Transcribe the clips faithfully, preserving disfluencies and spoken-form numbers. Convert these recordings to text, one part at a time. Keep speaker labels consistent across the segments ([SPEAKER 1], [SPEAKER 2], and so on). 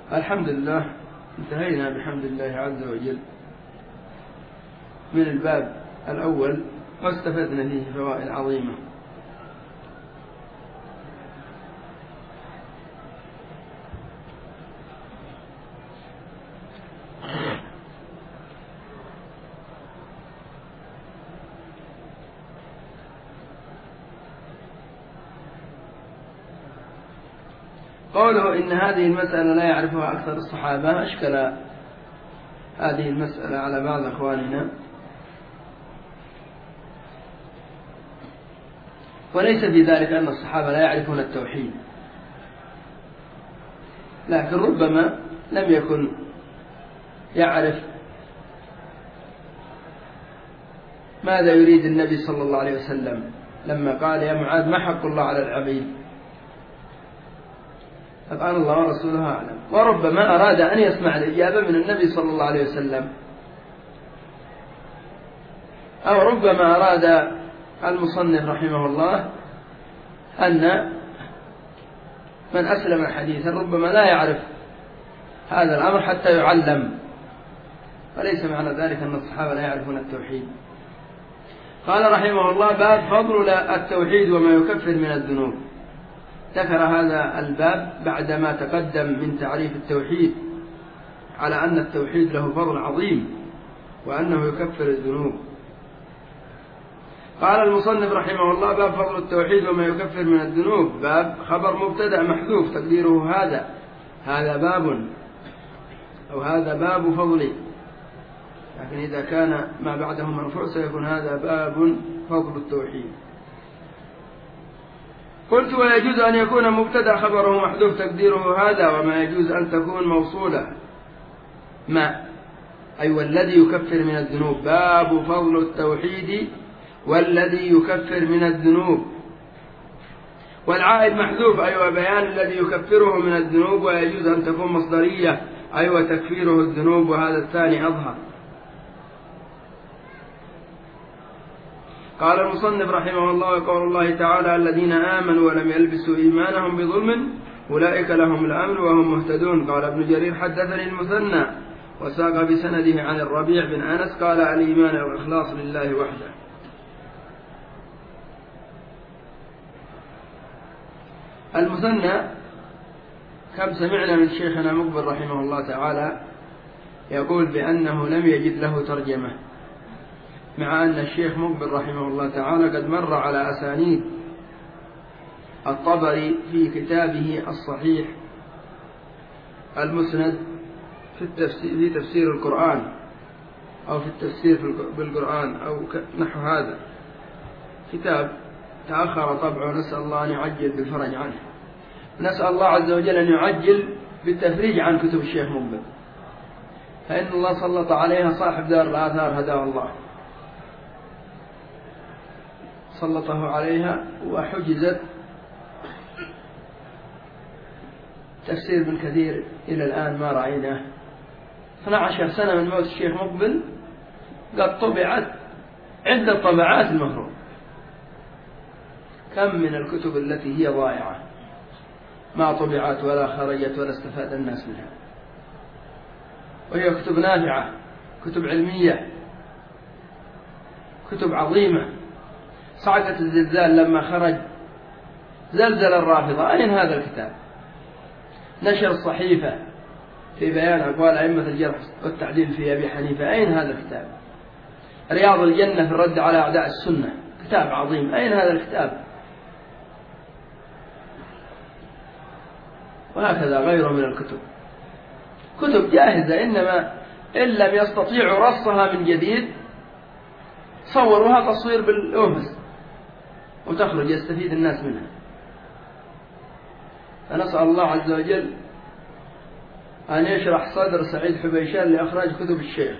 [SPEAKER 1] الحمد لله، انتهينا بحمد الله عز وجل من الباب الأول واستفدنا فيه فوائد عظيمة. قوله إن هذه المسألة لا يعرفها أكثر الصحابة، أشكل هذه المسألة على بعض أخواننا، وليس في ذلك أن الصحابة لا يعرفون التوحيد، لكن ربما لم يكن يعرف ماذا يريد النبي صلى الله عليه وسلم لما قال يا معاذ ما حق الله على العبيد، فقال الله ورسوله أعلم. وربما أراد أن يسمع الإجابة من النبي صلى الله عليه وسلم، أو ربما أراد المصنف رحمه الله أن من أسلم حديثا ربما لا يعرف هذا الأمر حتى يعلم، وليس معنى ذلك أن الصحابة لا يعرفون التوحيد. قال رحمه الله باب فضل التوحيد وما يكفر من الذنوب. ذكر هذا الباب بعدما تقدم من تعريف التوحيد على أن التوحيد له فضل عظيم وأنه يكفر الذنوب. قال المصنف رحمه الله باب فضل التوحيد وما يكفر من الذنوب. باب خبر مبتدأ محذوف تقديره هذا هذا باب أو هذا باب فضل، لكن إذا كان ما بعده مرفوع سيكون هذا باب فضل التوحيد. قلت ويجوز أن يكون مبتدأ خبره محذوف تقديره هذا، وما يجوز أن تكون موصولة ما أي والذي يكفر من الذنوب. باب فضل التوحيد والذي يكفر من الذنوب، والعائد محذوف أي أيوة بيان الذي يكفره من الذنوب، ويجوز أن تكون مصدرية أي أيوة تكفيره الذنوب، وهذا الثاني أظهر. قال المصنف رحمه الله وقول الله تعالى الذين آمنوا ولم يلبسوا إيمانهم بظلم أولئك لهم الأمن وهم مهتدون. قال ابن جرير حدثني المثنى وساق بسنده عن الربيع بن أنس قال الإيمان والإخلاص لله وحده. المثنى كم سمعنا من شيخنا مقبل رحمه الله تعالى يقول بأنه لم يجد له ترجمة، مع أن الشيخ مقبل رحمه الله تعالى قد مر على أسانيد الطبري في كتابه الصحيح المسند في التفسير في تفسير القرآن أو في التفسير بالقرآن أو نحو هذا، كتاب تأخر طبعه، نسأل الله أن يعجل بالفرج عنه، نسأل الله عز وجل أن يعجل بالتفريج عن كتب الشيخ مقبل، فإن الله سلط عليها صاحب دار الآثار هداه الله، سلطه عليها وحجزت تفسير ابن كثير إلى الآن ما رأيناه. اثنتا عشرة سنة من موت الشيخ مقبل قد طبعت عدة طبعات المفروض. كم من الكتب التي هي ضائعة ما طبعت ولا خرجت ولا استفاد الناس منها، وهي كتب نافعة، كتب علمية، كتب عظيمة. صعقة الزلزال لما خرج زلزل الرافضة، أين هذا الكتاب؟ نشر الصحيفة في بيان أقوال أئمة الجرح والتعديل في أبي حنيفة، أين هذا الكتاب؟ رياض الجنة في الرد على أعداء السنة، كتاب عظيم، أين هذا الكتاب؟ وهكذا غيره من الكتب، كتب جاهزة، إنما إن لم يستطيعوا رصها من جديد صوروها تصوير بالأوفس وتخرج يستفيد الناس منها. فنسأل الله عز وجل أن يشرح صدر سعيد حبيشان لإخراج كتب الشيخ،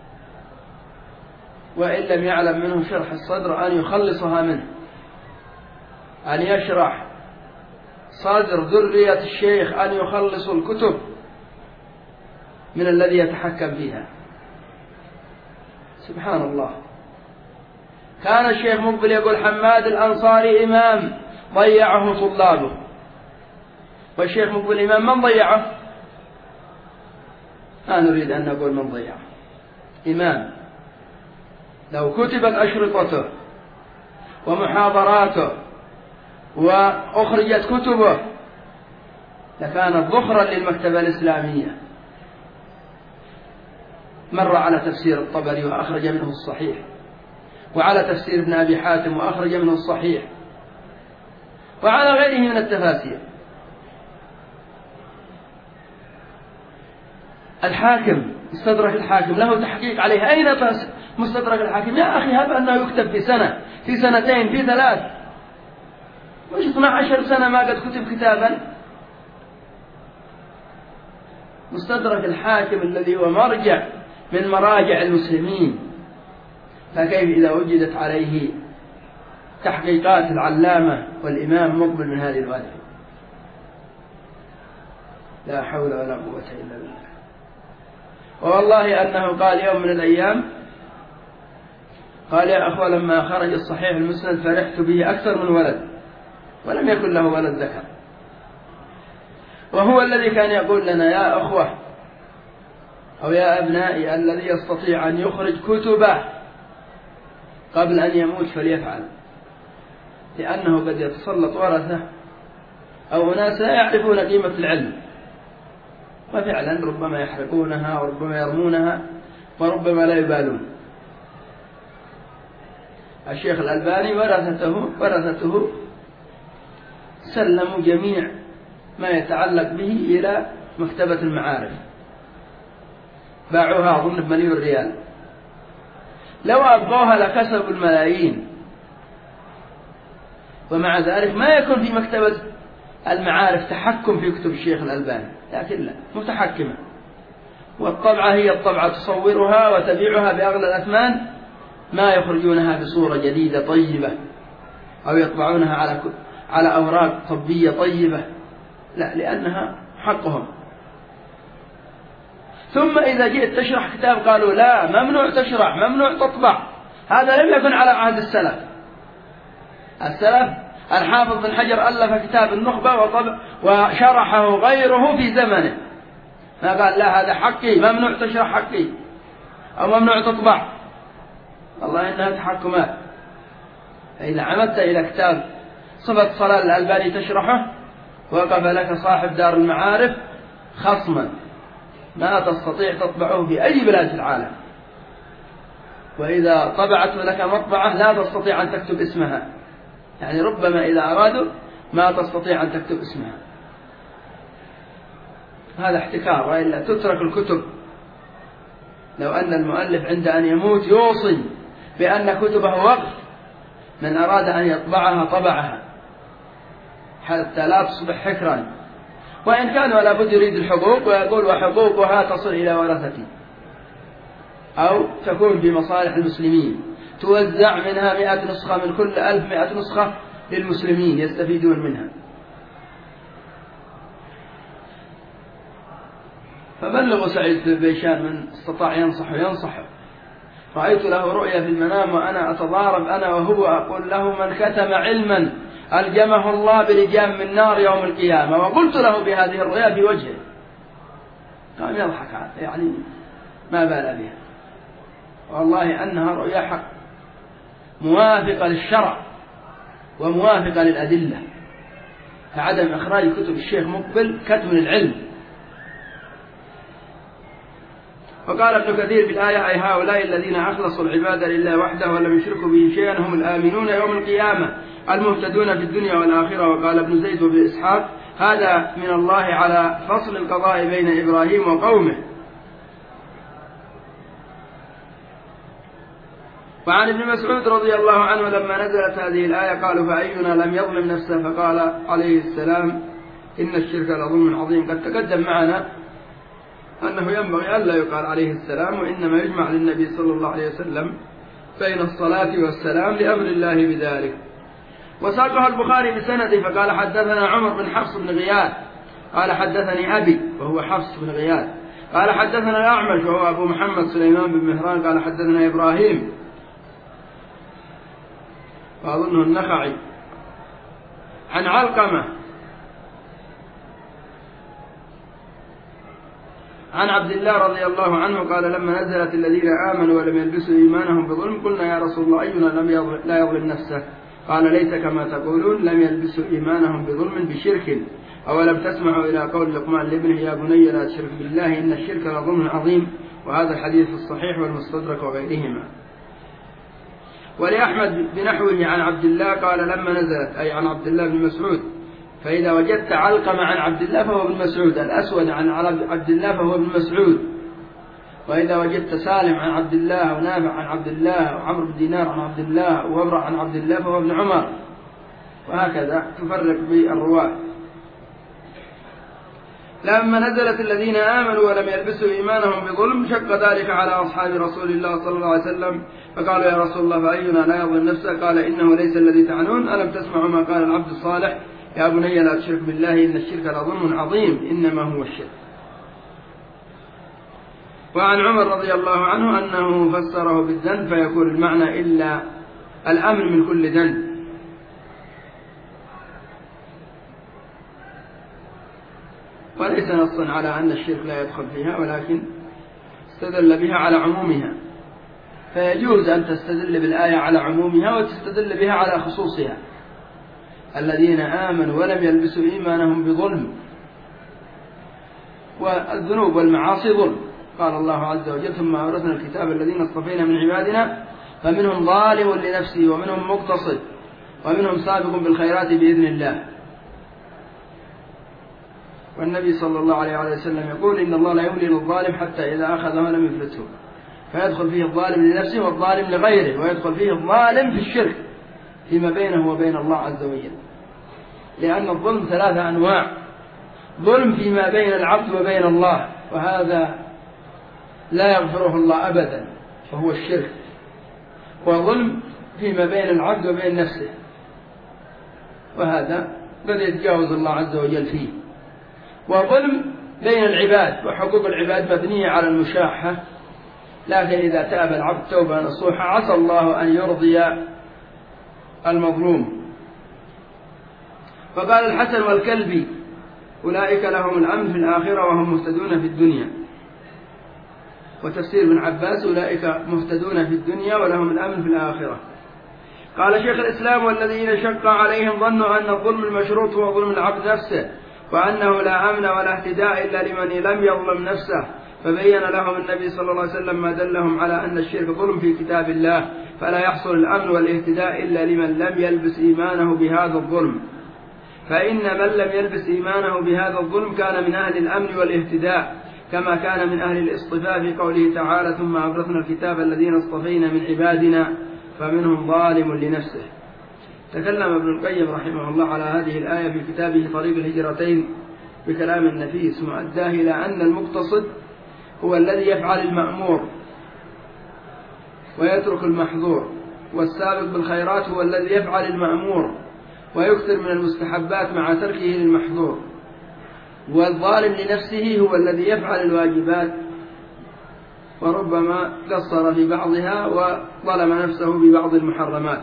[SPEAKER 1] وإن لم يعلم منه شرح الصدر أن يخلصها منه، أن يشرح صدر ذرية الشيخ أن يخلصوا الكتب من الذي يتحكم فيها. سبحان الله. كان الشيخ مقبل يقول حماد الأنصاري إمام ضيعه طلابه، والشيخ مقبل إمام من ضيعه؟ ما نريد أن نقول من ضيع إمام لو كتبت أشرطته ومحاضراته وأخرجت كتبه لكانت ذخرا للمكتبة الإسلامية. مر على تفسير الطبري وأخرج منه الصحيح، وعلى تفسير ابن أبي حاتم وأخرج منه الصحيح، وعلى غيره من التفاسير. الحاكم مستدرك الحاكم له تحقيق عليه. أين مستدرك الحاكم؟ يا أخي هب أنه يكتب في سنة، في سنتين، في ثلاث، مش اثنا عشر سنة ما قد كتب كتابا. مستدرك الحاكم الذي هو مرجع من مراجع المسلمين، فكيف إذا وجدت عليه تحقيقات العلامة والإمام مقبل من هذه الوادي؟ لا حول ولا قوة إلا بالله. والله أنه قال يوم من الأيام، قال يا أخوة لما خرج الصحيح المسند فرحت به أكثر من ولد، ولم يكن له ولد ذكر. وهو الذي كان يقول لنا يا أخوة أو يا أبنائي الذي يستطيع أن يخرج كتبه قبل أن يموت فليفعل، لأنه قد يتسلط ورثة أو أناس لا يعرفون قيمة العلم، وفعلا ربما يحرقونها وربما يرمونها وربما لا يبالون. الشيخ الألباني ورثته ورثته سلموا جميع ما يتعلق به إلى مكتبة المعارف، باعوها أظن بمليون ريال. لو أبقوها لكسبوا الملايين، ومع ذلك ما يكون في مكتبة المعارف تحكم في كتب الشيخ الألباني، لكن لا، متحكمة، والطبعة هي الطبعة تصورها وتبيعها بأغلى الأثمان، ما يخرجونها بصورة جديدة طيبة أو يطبعونها على على أوراق طبية طيبة، لا، لأنها حقهم. ثم إذا جئت تشرح كتاب قالوا لا، ممنوع تشرح، ممنوع تطبع. هذا لم يكن على عهد السلف. السلف الحافظ بن حجر ألف كتاب النخبة وطبع وشرحه غيره في زمنه، ما قال لا هذا حقي ممنوع تشرح حقي أو ممنوع تطبع. والله إنها تحكمات. إذا عمدت إلى كتاب صفة صلاة الألباني تشرحه وقف لك صاحب دار المعارف خصما، ما تستطيع تطبعه في أي بلاد العالم، وإذا طبعته لك مطبعة لا تستطيع أن تكتب اسمها، يعني ربما إذا أرادوا ما تستطيع أن تكتب اسمها. هذا احتكار، وإلا تترك الكتب. لو أن المؤلف عند أن يموت يوصي بأن كتبه وقف، من أراد أن يطبعها طبعها حتى لا تصبح حكرا، وإن كان ولا بد يريد الحقوق ويقول وحقوقها تصل إلى ورثتي، أو تكون بمصالح المسلمين توزع منها مئة نسخة، من كل ألف مئة نسخة للمسلمين يستفيدون منها. فبلغوا سعيد بن بيشان من استطاع ينصح وينصح. رأيت له رؤيا في المنام وأنا أتضارب أنا وهو، أقول له من كتم علما ألجمه الله بلجام من نار يوم القيامة، وقلت له بهذه الرؤيا في وجهه، قام يضحك عنه، يعني ما بال بها. والله أنها رؤيا حق موافقة للشرع وموافقة للأدلة، فعدم إخراج كتب الشيخ مقبل كتم العلم. وقال ابن كثير في الآية أي هؤلاء الذين أخلصوا العبادة لله وحده ولم يشركوا به شيئا هم الآمنون يوم القيامة المهتدون في الدنيا والآخرة. وقال ابن زيد وابن إسحاق هذا من الله على فصل القضاء بين إبراهيم وقومه. وعن ابن مسعود رضي الله عنه لما نزلت هذه الآية قالوا فأينا لم يظلم نفسه، فقال عليه السلام إن الشرك لظلم عظيم. قد تقدم معنا أنه ينبغي ألا يقال عليه السلام، وإنما يجمع للنبي صلى الله عليه وسلم بين الصلاة والسلام لأمر الله بذلك. وساقها البخاري بسنده فقال حدثنا عمر بن حفص بن غياث قال حدثني أبي وهو حفص بن غياث قال حدثنا الأعمش وهو أبو محمد سليمان بن مهران قال حدثنا إبراهيم وأظنه النخعي عن علقمة عن عبد الله رضي الله عنه قال لما نزلت الذين آمنوا ولم يلبسوا إيمانهم بظلم قلنا يا رسول الله أينا لم يظلم لا يظلم نفسه قال ليس كما تقولون لم يلبسوا إيمانهم بظلم بشرك أولم تسمعوا إلى قول لقمان لابنه يا بني لا تشرك بالله إن الشرك لظلم عظيم وهذا الحديث في الصحيح والمستدرك وغيرهما. ولأحمد بنحوه عن عبد الله قال لما نزلت أي عن عبد الله بن مسعود فإذا وجدت علقمة عن عبد الله فهو ابن مسعود الأسود عن عبد الله فهو ابن مسعود وإذا وجدت سالم عن عبد الله ونافع عن عبد الله وعمرو بن دينار عن عبد الله وورع عن عبد الله فهو ابن عمر وهكذا تفرق بالرواة. لما نزلت الذين آمنوا ولم يلبسوا إيمانهم بظلم شق ذلك على أصحاب رسول الله صلى الله عليه وسلم فقالوا يا رسول الله فأينا لا يظلم نفسه قال إنه ليس الذي تعنون ألم تسمعوا ما قال العبد الصالح يا بني لا تشرك بالله إن الشرك لظلم عظيم إنما هو الشرك. وعن عمر رضي الله عنه أنه فسره بالذنب فيكون المعنى إلا الأمن من كل ذنب. وليس نصا على أن الشرك لا يدخل فيها ولكن استدل بها على عمومها فيجوز أن تستدل بالآية على عمومها وتستدل بها على خصوصها. الذين آمنوا ولم يلبسوا إيمانهم بظلم والذنوب والمعاصي ظلم قال الله عز وجل ثم أورثنا الكتاب الذين اصطفينا من عبادنا فمنهم ظالم لنفسه ومنهم مقتصد ومنهم سابق بالخيرات بإذن الله. والنبي صلى الله عليه وسلم يقول إن الله لا يملي للظالم حتى إذا أخذه لم يفلته فيدخل فيه الظالم لنفسه والظالم لغيره ويدخل فيه الظالم في الشرك فيما بينه وبين الله عز وجل لأن الظلم ثلاثة أنواع ظلم فيما بين العبد وبين الله وهذا لا يغفره الله أبدا وهو الشرك وظلم فيما بين العبد وبين نفسه وهذا قد يتجاوز الله عز وجل فيه وظلم بين العباد وحقوق العباد مبنية على المشاحة لكن إذا تاب العبد توبة نصوحة عسى الله أن يرضي المظلوم. فقال الحسن والكلبي أولئك لهم الأمن في الآخرة وهم مهتدون في الدنيا. وتفسير ابن عباس أولئك مهتدون في الدنيا ولهم الأمن في الآخرة. قال شيخ الإسلام والذين شق عليهم ظنوا أن الظلم المشروط هو ظلم العبد نفسه وأنه لا أمن ولا اهتداء إلا لمن لم يظلم نفسه فبين لهم النبي صلى الله عليه وسلم ما دلهم على أن الشرك ظلم في كتاب الله فلا يحصل الأمن والاهتداء إلا لمن لم يلبس إيمانه بهذا الظلم فإن من لم يلبس إيمانه بهذا الظلم كان من أهل الأمن والاهتداء كما كان من أهل الاصطفاء في قوله تعالى ثم أورثنا الكتاب الذين اصطفينا من عبادنا فمنهم ظالم لنفسه. تكلم ابن القيم رحمه الله على هذه الآية في كتابه طريق الهجرتين بكلام نفيس مؤداه إلى أن المقتصد هو الذي يفعل المأمور ويترك المحظور والسابق بالخيرات هو الذي يفعل المأمور ويكثر من المستحبات مع تركه للمحظور والظالم لنفسه هو الذي يفعل الواجبات وربما قصر في بعضها وظلم نفسه ببعض المحرمات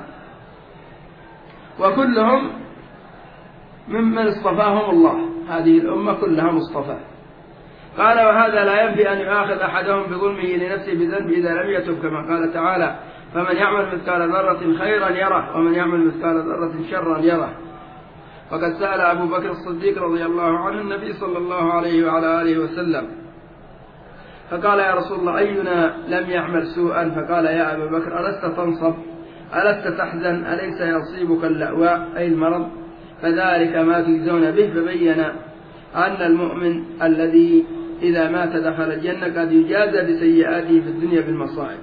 [SPEAKER 1] وكلهم ممن اصطفاهم الله هذه الأمة كلها مصطفى. قال وهذا لا ينفي أن يؤاخذ أحدهم بظلمه لنفسه بذنب إذا لم يتب كما قال تعالى فمن يعمل مثقال ذرة خيرا يره ومن يعمل مثقال ذرة شرا يره. وقد سأل أبو بكر الصديق رضي الله عنه النبي صلى الله عليه وعلى آله وسلم فقال يا رسول الله أينا لم يعمل سوءا فقال يا أبا بكر ألست تنصب ألست تحزن أليس يصيبك اللأواء أي المرض فذلك ما تجزون به فبين أن المؤمن الذي إذا مات دخل الجنة قد يجازى بسيئاته في الدنيا بالمصائب.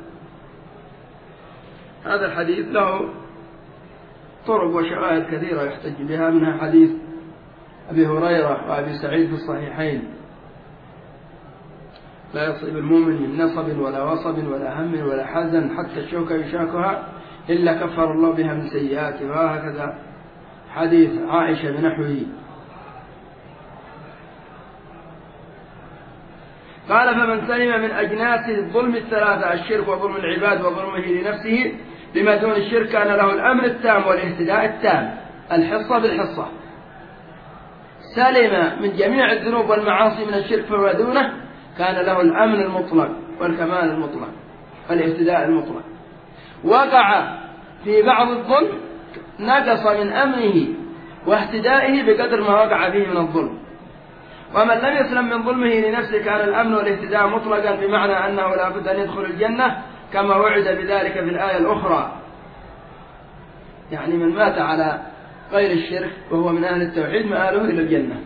[SPEAKER 1] هذا الحديث له طرق وشواهد كثيرة يحتج بها منها حديث أبي هريرة وأبي سعيد في الصحيحين لا يصيب المؤمن من نصب ولا وصب ولا هم ولا حزن حتى الشوكة يشاكها إلا كفر الله بها من سيئاته. وهكذا حديث عائشة بنحوه. قال فمن سلم من أجناس الظلم الثلاثة الشرك وظلم العباد وظلمه لنفسه بما دون الشرك كان له الأمر التام والاهتداء التام الحصة بالحصة. سلم من جميع الذنوب والمعاصي من الشرك فما دونه كان له الأمن المطلق والكمال المطلق والاهتداء المطلق، وقع في بعض الظلم نقص من أمنه واهتدائه بقدر ما وقع فيه من الظلم. ومن لم يسلم من ظلمه لنفسه كان الأمن والاهتداء مطلقا، بمعنى أنه لا بد أن يدخل الجنة كما وعد بذلك في الآية الأخرى. يعني من مات على غير الشرك وهو من أهل التوحيد مآله إلى الجنة.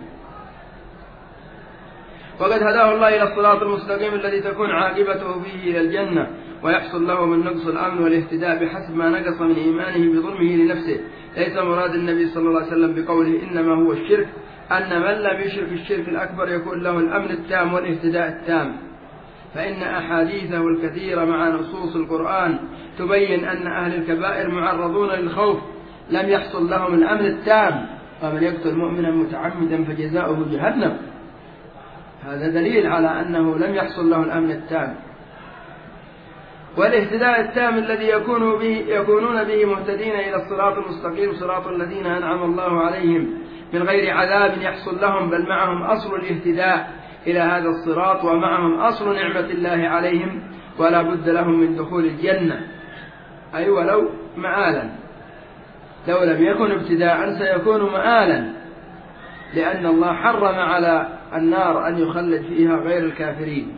[SPEAKER 1] وقد هداه الله إلى الصراط المستقيم الذي تكون عاقبته فيه إلى الجنة، ويحصل له من نقص الأمن والاهتداء بحسب ما نقص من إيمانه بظلمه لنفسه. ليس مراد النبي صلى الله عليه وسلم بقوله إنما هو الشرك أن من لم يشرك الشرك الأكبر يكون له الأمن التام والاهتداء التام، فإن أحاديثه الكثيرة مع نصوص القرآن تبين أن أهل الكبائر معرضون للخوف لم يحصل لهم الأمن التام. ومن يقتل مؤمنا متعمدا فجزاؤه جهنم، هذا دليل على أنه لم يحصل له الأمن التام. والاهتداء التام الذي يكون به يكونون به مهتدين إلى الصراط المستقيم صراط الذين أنعم الله عليهم من غير عذاب يحصل لهم، بل معهم أصل الاهتداء إلى هذا الصراط ومعهم أصل نعمة الله عليهم، ولا بد لهم من دخول الجنة، أي ولو مآلا، لو لم يكن ابتداء سيكون مآلا، لأن الله حرم على النار أن يخلد فيها غير الكافرين.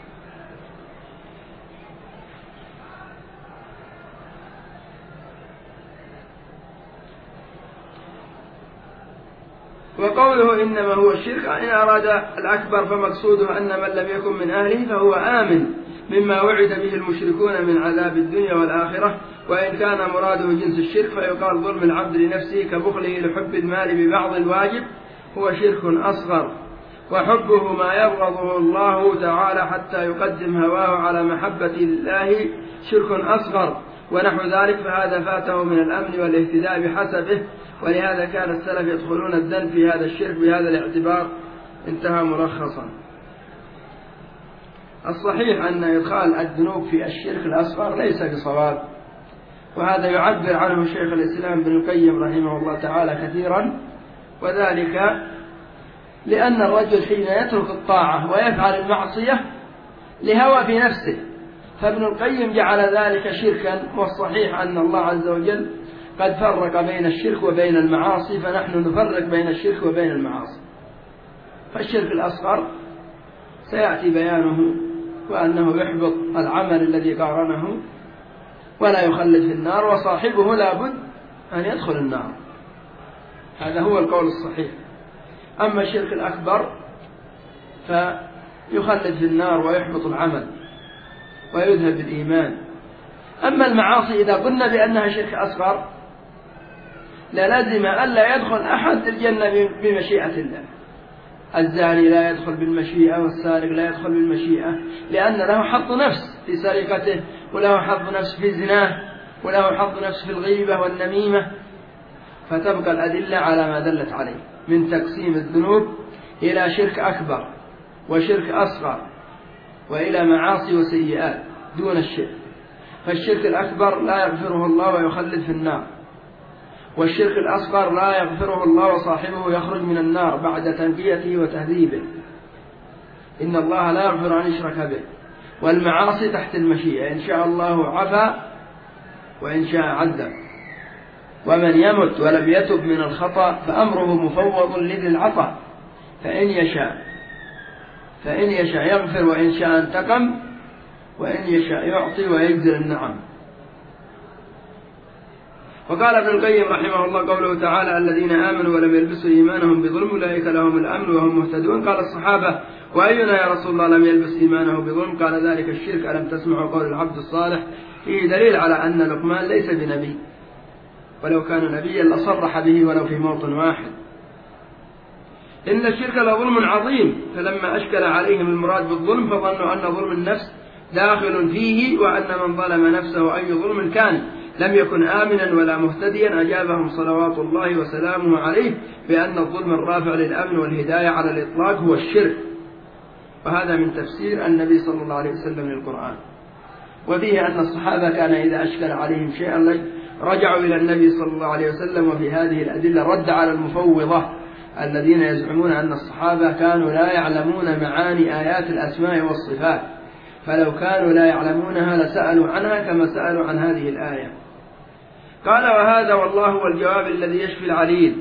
[SPEAKER 1] وقوله إنما هو الشرك إن أراد الأكبر فمقصوده أن من لم يكن من أهله فهو آمن مما وعد به المشركون من عذاب الدنيا والآخرة. وإن كان مراده جنس الشرك فيقال ظلم العبد لنفسه كبخله لحب المال ببعض الواجب هو شرك أصغر، وحبه ما يبغضه الله تعالى حتى يقدم هواه على محبة الله شرك أصغر، ونحو ذلك، فهذا فاته من الأمن والاهتداء بحسبه. ولهذا كان السلف يدخلون الذنب في هذا الشرك بهذا الاعتبار. انتهى ملخصا. الصحيح أن إدخال الذنوب في الشرك الأصغر ليس بصواب، وهذا يعبر عنه شيخ الإسلام ابن القيم رحمه الله تعالى كثيرا، وذلك لأن الرجل حين يترك الطاعة ويفعل المعصية لهوى في نفسه، فابن القيم جعل ذلك شركا. والصحيح أن الله عز وجل قد فرق بين الشرك وبين المعاصي، فنحن نفرق بين الشرك وبين المعاصي. فالشرك الأصغر سيأتي بيانه، وأنه يحبط العمل الذي قارنه ولا يخلد في النار، وصاحبه لا بد أن يدخل النار. هذا هو القول الصحيح. أما الشرك الأكبر فيخلد في النار ويحبط العمل ويذهب الإيمان. أما المعاصي إذا قلنا بأنها شرك أصغر للازم ألا يدخل أحد الجنة بمشيئة الله. الزاني لا يدخل بالمشيئة، والسارق لا يدخل بالمشيئة، لأن له حظ نفس في سرقته، وله حظ نفس في زناه، وله حظ نفس في الغيبة والنميمة. فتبقى الأدلة على ما دلت عليه من تقسيم الذنوب إلى شرك أكبر وشرك أصغر، وإلى معاصي وسيئات دون الشرك. فالشرك الأكبر لا يغفره الله ويخلد في النار، والشرك الأصغر لا يغفره الله وصاحبه يخرج من النار بعد تنقيته وتهذيبه. إن الله لا يغفر أن يشرك به. والمعاصي تحت المشيئة، إن شاء الله عفا وإن شاء عذب. ومن يمت ولم يتب من الخطأ فأمره مفوض لذي العطاء، فإن يشاء فإن يشاء يغفر وإن شاء انتقم، وإن يشاء يعطي ويجزل النعم. وقال ابن القيم رحمه الله قوله تعالى الذين آمنوا ولم يلبسوا إيمانهم بظلم أولئك لهم الأمن وهم مهتدون. قال الصحابة وأينا يا رسول الله لم يلبس إيمانه بظلم؟ قال ذلك الشرك. ألم تسمعوا قول العبد الصالح؟ فيه دليل على أن لقمان ليس بنبي، ولو كان نبيا لصرح به ولو في موطن واحد. إن الشرك لظلم عظيم، فلما أشكل عليهم المراد بالظلم فظنوا أن ظلم النفس داخل فيه، وأن من ظلم نفسه أي ظلم كان لم يكن آمنا ولا مهتديا. أجابهم صلوات الله وسلامه عليه بأن الظلم الرافع للأمن والهداية على الإطلاق هو الشرك، وهذا من تفسير النبي صلى الله عليه وسلم للقرآن. وفيه أن الصحابة كان إذا أشكل عليهم شيئا رجعوا إلى النبي صلى الله عليه وسلم، وفي هذه الأدلة رد على المفوضة الذين يزعمون أن الصحابة كانوا لا يعلمون معاني آيات الأسماء والصفات، فلو كانوا لا يعلمونها لسألوا عنها كما سألوا عن هذه الآية. قال: وهذا والله هو الجواب الذي يشفي العليل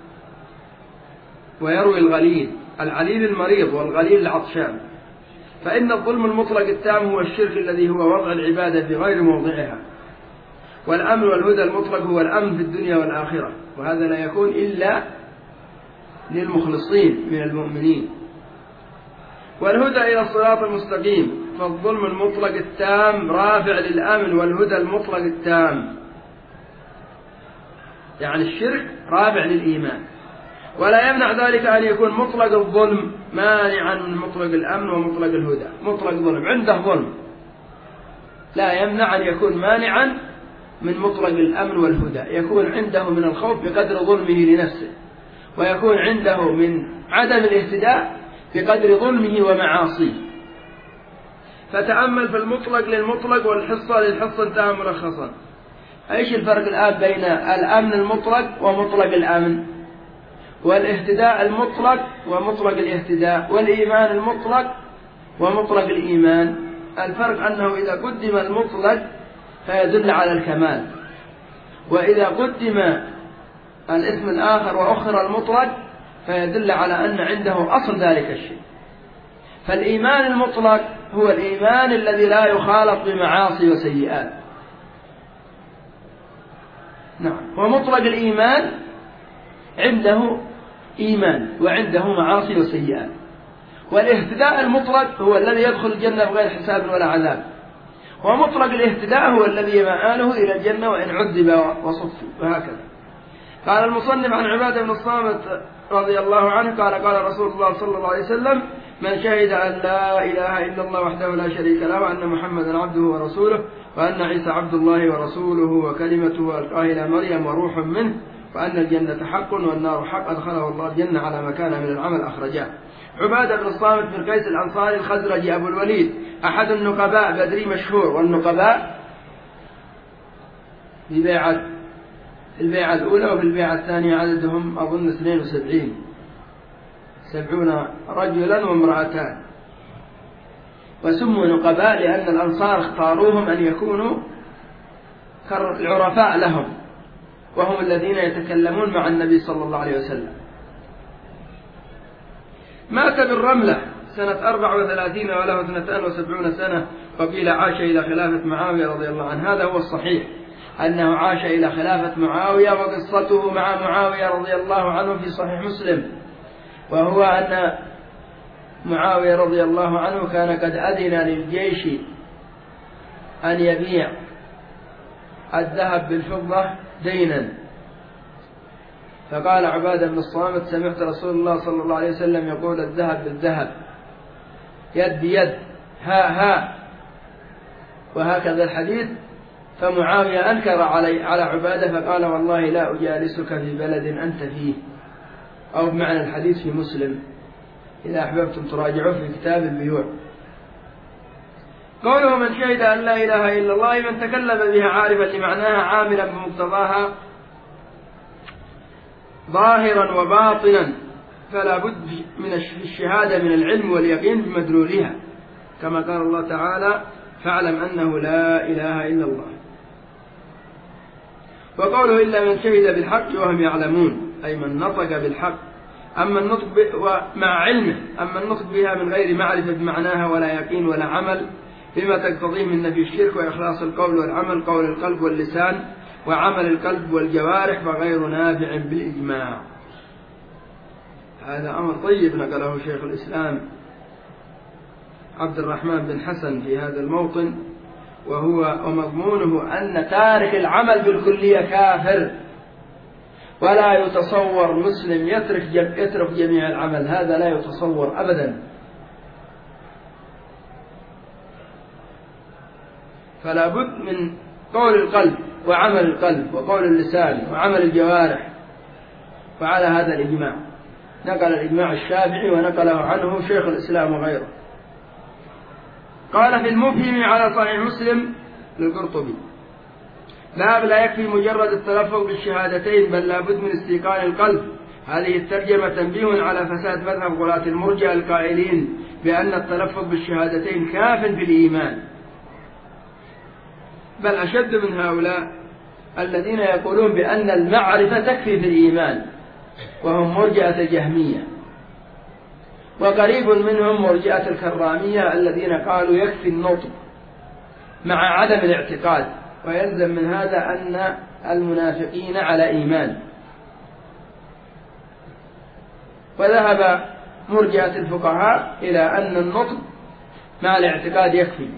[SPEAKER 1] ويروي الغليل. العليل المريض والغليل العطشان. فإن الظلم المطلق التام هو الشرك الذي هو وضع العبادة في غير موضعها، والأمن والهدى المطلق هو الأمن في الدنيا والآخرة، وهذا لا يكون إلا للمخلصين من المؤمنين. والهدى إلى الصراط المستقيم. فالظلم المطلق التام رافع للأمن، والهدى المطلق التام يعني الشرك رافع للإيمان، ولا يمنع ذلك أن يكون مطلق الظلم مانعا من مطلق الأمن ومطلق الهدى. مطلق ظلم عنده ظلم لا يمنع أن يكون مانعا من مطلق الأمن والهدى. يكون عنده من الخوف بقدر ظلمه لنفسه، ويكون عنده من عدم الاهتداء بقدر ظلمه ومعاصيه. فتأمل في المطلق للمطلق والحصة للحصة انتهى ملخصا. ايش الفرق الآن بين الأمن المطلق ومطلق الأمن، والاهتداء المطلق ومطلق الاهتداء، والإيمان المطلق ومطلق الإيمان؟ الفرق أنه إذا قدم المطلق فيدل على الكمال، وإذا قدم الاسم الآخر وأخر المطلق فيدل على أن عنده أصل ذلك الشيء. فالإيمان المطلق هو الإيمان الذي لا يخالط بمعاصي وسيئات. نعم. ومطلق الإيمان عنده إيمان وعنده معاصي وسيئات. والاهتداء المطلق هو الذي يدخل الجنة بغير حساب ولا عذاب، ومطلق الاهتداء هو الذي مآله إلى الجنة وإن عذب وصفي، وهكذا. قال المصنف عن عبادة بن الصامت رضي الله عنه قال: قال رسول الله صلى الله عليه وسلم: من شهد أن لا إله إلا الله وحده لا شريك له، وأن محمدا عبده ورسوله، وأن عيسى عبد الله ورسوله وكلمته ألقاه إلى مريم وروح منه، وأن الجنة حق والنار حق، أدخله الله الجنة على ما كان من العمل أخرجاه. عبادة بن الصامت بن قيس الأنصاري الخزرجي أبو الوليد، أحد النقباء، بدري مشهور. والنقباء في بيعة البيعة الأولى وفي البيعة الثانية عددهم أظن اثنين وسبعين، سبعون رجلا وامرأتان. وسموا نقباء لأن الأنصار اختاروهم أن يكونوا العرفاء لهم، وهم الذين يتكلمون مع النبي صلى الله عليه وسلم. مات بالرملة سنة أربع وثلاثين وله اثنتان وسبعون سنة، وقيل عاش إلى خلافة معاوية رضي الله عنه. هذا هو الصحيح، أنه عاش إلى خلافة معاوية، وقصته مع معاوية رضي الله عنه في صحيح مسلم، وهو أن معاوية رضي الله عنه كان قد أذن للجيش أن يبيع الذهب بالفضة دينا، فقال عبادة بن الصامت: سمعت رسول الله صلى الله عليه وسلم يقول: الذهب بالذهب، يد بيد، ها ها، وهكذا الحديث. فمعاوية أنكر علي على عبادة فقال: والله لا أجالسك في بلد أنت فيه، أو بمعنى الحديث في مسلم، إذا أحببتم تراجعوه في كتاب البيوع. قوله: من شهد أن لا إله إلا الله، من تكلم بها عارفا لمعناها عاملا بمقتضاها ظاهرا وباطنا، فلا بد من الشهادة من العلم واليقين بمدلولها، كما قال الله تعالى: فاعلم أنه لا إله إلا الله. وقوله: إلا من شهد بالحق وهم يعلمون، أي من نطق بالحق، أما النطق مع علمه، أما النطق بها من غير معرفة بمعناها ولا يقين ولا عمل بما تقتضيه من نفي الشرك وإخلاص القول والعمل، قول القلب واللسان وعمل القلب والجوارح، فغير نافع بالإجماع. هذا أمر طيب نقله شيخ الإسلام عبد الرحمن بن حسن في هذا الموطن، وهو ومضمونه أن تارك العمل بالكلية كافر، ولا يتصور مسلم يترك يترك جميع العمل، هذا لا يتصور أبدا. فلا بد من قول القلب وعمل القلب وقول اللسان وعمل الجوارح، وعلى هذا الإجماع نقل الإجماع الشافعي ونقله عنه شيخ الإسلام وغيره. قال في المفهم على صحيح مسلم للقرطبي: لا لا يكفي مجرد التلفظ بالشهادتين، بل لا بد من استيقان القلب، هذه الترجمة تنبيه على فساد مذهب غلاة المرجئة القائلين بأن التلفظ بالشهادتين كاف في الإيمان، بل أشد من هؤلاء الذين يقولون بأن المعرفة تكفي في الإيمان، وهم مرجئة الجهمية، وقريب منهم مرجئة الكرامية الذين قالوا يكفي النطق مع عدم الاعتقاد، ويلزم من هذا أن المنافقين على إيمان. وذهب مرجئة الفقهاء إلى أن النطق مع الاعتقاد يكفي،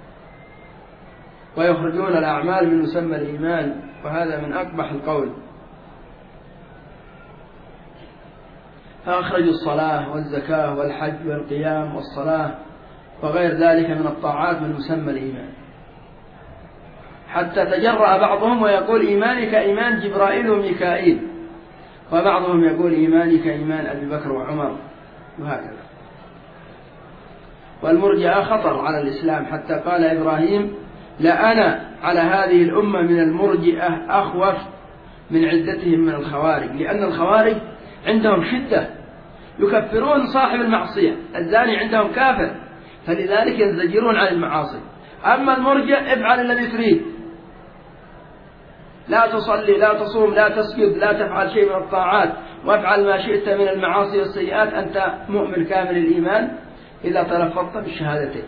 [SPEAKER 1] ويخرجون الأعمال من مسمى الإيمان، وهذا من أقبح القول. فأخرجوا الصلاة والزكاة والحج والقيام والصلاة وغير ذلك من الطاعات من مسمى الإيمان، حتى تجرأ بعضهم ويقول إيماني كإيمان جبرائيل وميكائيل، وبعضهم يقول إيماني كإيمان أبي بكر وعمر، وهكذا. والمرجئة خطر على الإسلام، حتى قال إبراهيم: لأنا على هذه الأمة من المرجئة أخوف من عدتهم من الخوارج، لأن الخوارج عندهم شدة، يكفرون صاحب المعصية، الزاني عندهم كافر، فلذلك ينزجرون عن المعاصي. أما المرجئ افعل الذي تريد، لا تصلي، لا تصوم، لا تسجد، لا تفعل شيء من الطاعات، وافعل ما شئت من المعاصي والسيئات، أنت مؤمن كامل الإيمان إذا تلفظت بالشهادتين.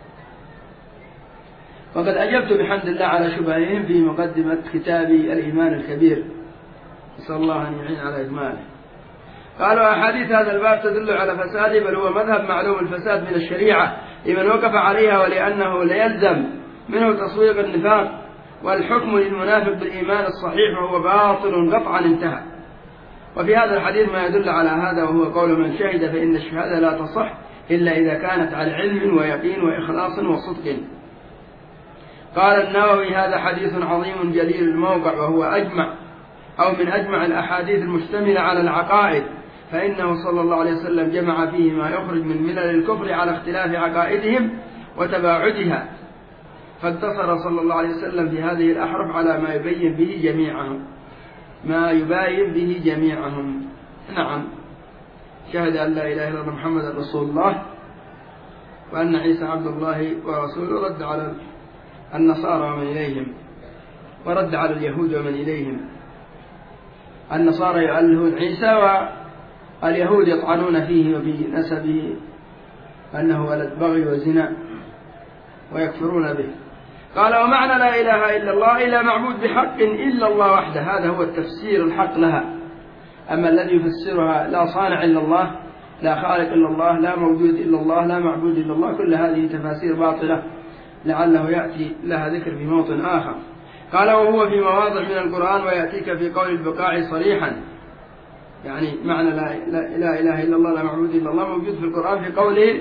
[SPEAKER 1] وقد أجبت بحمد الله على شبههم في مقدمة كتابي الإيمان الكبير، نسأل الله أن يعين على إكماله. قالوا: أحاديث هذا الباب تدل على فساده، بل هو مذهب معلوم الفساد من الشريعة لمن وقف عليها، ولأنه ليلزم منه تصوير النفاق، والحكم للمنافق بالإيمان الصحيح وهو باطل قطعا، انتهى. وفي هذا الحديث ما يدل على هذا، وهو قول من شهد فإن الشهادة لا تصح إلا إذا كانت على علم ويقين وإخلاص وصدق. قال النووي: هذا حديث عظيم جليل الموقع، وهو أجمع أو من أجمع الأحاديث المشتملة على العقائد، فإنه صلى الله عليه وسلم جمع فيه ما يخرج من ملل الكفر على اختلاف عقائدهم وتباعدها، فاقتصر صلى الله عليه وسلم في هذه الأحرف على ما يبين به جميعهم ما يباين به جميعهم. نعم، شهد أن لا إله إلا الله محمد رسول الله، وأن عيسى عبد الله ورسوله، رد على النصارى ومن إليهم، ورد على اليهود ومن إليهم. النصارى يؤلهون عيسى، واليهود يطعنون فيه وفي نسبه أنه ولد بغي وزنا، ويكفرون به. قال: ومعنى لا إله إلا الله إلا معبود بحق إلا الله وحده، هذا هو التفسير الحق لها. أما الذي يفسرها لا صانع إلا الله، لا خالق إلا الله، لا موجود إلا الله، لا معبود إلا الله، كل هذه تفاسير باطلة، لعله يأتي لها ذكر في موطن آخر. قال: وهو في مواضع من القرآن، ويأتيك في قول البقاع صريحا، يعني معنى لا, لا, لا إله إلا الله لا معبود إلا الله موجود في القرآن في قوله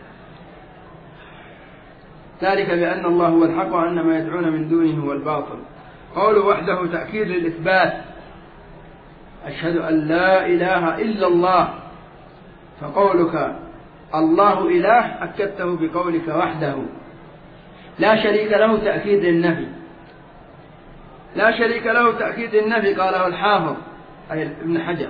[SPEAKER 1] ذلك بأن الله هو الحق وأن ما يدعون من دونه هو الباطل. قوله وحده تأكيد للإثبات، أشهد أن لا إله إلا الله، فقولك الله إله أكدته بقولك وحده. لا شريك له تأكيد للنفي، لا شريك له تأكيد النفي، قاله الحافظ أي ابن حجر.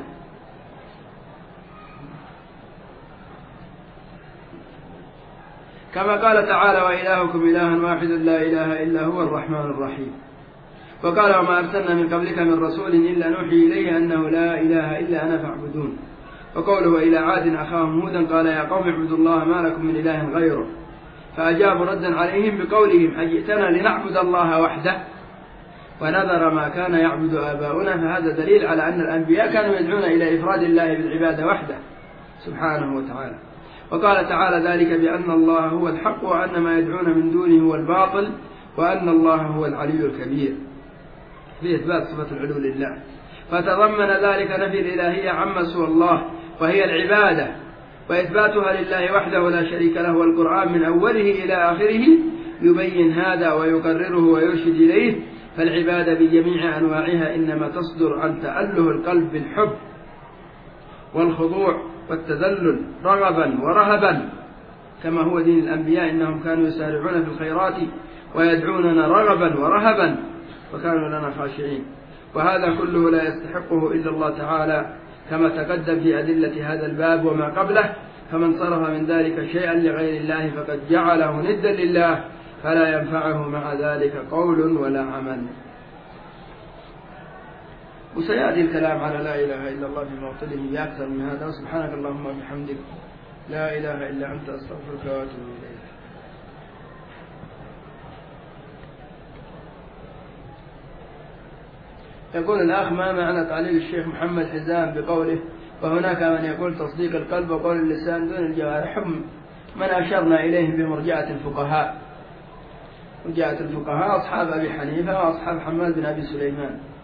[SPEAKER 1] كما قال تعالى: وإلهكم إله واحد لا إله إلا هو الرحمن الرحيم. وقال: وما أرسلنا من قبلك من رسول إلا نوحي إليه أنه لا إله إلا أنا فاعبدون. وقوله: وإلى عاد أخاهم هودا قال: يا قوم اعبدوا الله ما لكم من إله غيره. فأجابوا ردا عليهم بقولهم: أجئتنا لنعبد الله وحده ونذر ما كان يعبد آباؤنا. فهذا دليل على أن الأنبياء كانوا يدعون إلى إفراد الله بالعبادة وحده سبحانه وتعالى. وقال تعالى: ذلك بأن الله هو الحق وأن ما يدعون من دونه هو الباطل وأن الله هو العلي الكبير، في إثبات صفة العلو لله. فتضمن ذلك نفي الإلهية عما سوى الله وهي العبادة، وإثباتها لله وحده لا شريك له. والقرآن من أوله إلى آخره يبين هذا ويقرره ويرشد إليه. فالعبادة بجميع أنواعها إنما تصدر عن تأله القلب بالحب والخضوع والتذلل رغبا ورهبا، كما هو دين الأنبياء، إنهم كانوا يسارعون في الخيرات ويدعوننا رغبا ورهبا وكانوا لنا خاشعين. وهذا كله لا يستحقه إلا الله تعالى، كما تقدم في أدلة هذا الباب وما قبله. فمن صرف من ذلك شيئا لغير الله فقد جعله ندا لله، فلا ينفعه مع ذلك قول ولا عمل. وسيأتي الكلام على لا إله إلا الله في موطنه بأكثر من هذا. سبحانك اللهم وبحمدك، لا إله إلا أنت، أستغفرك وأتوب إليك. يقول الأخ: ما معنى تعليل الشيخ محمد حزام بقوله: وهناك من يقول تصديق القلب وقول اللسان دون الجوارح، من أشرنا إليهم بمرجعة الفقهاء، مرجعة الفقهاء أصحاب أبي حنيفة وأصحاب حماد بن أبي سليمان.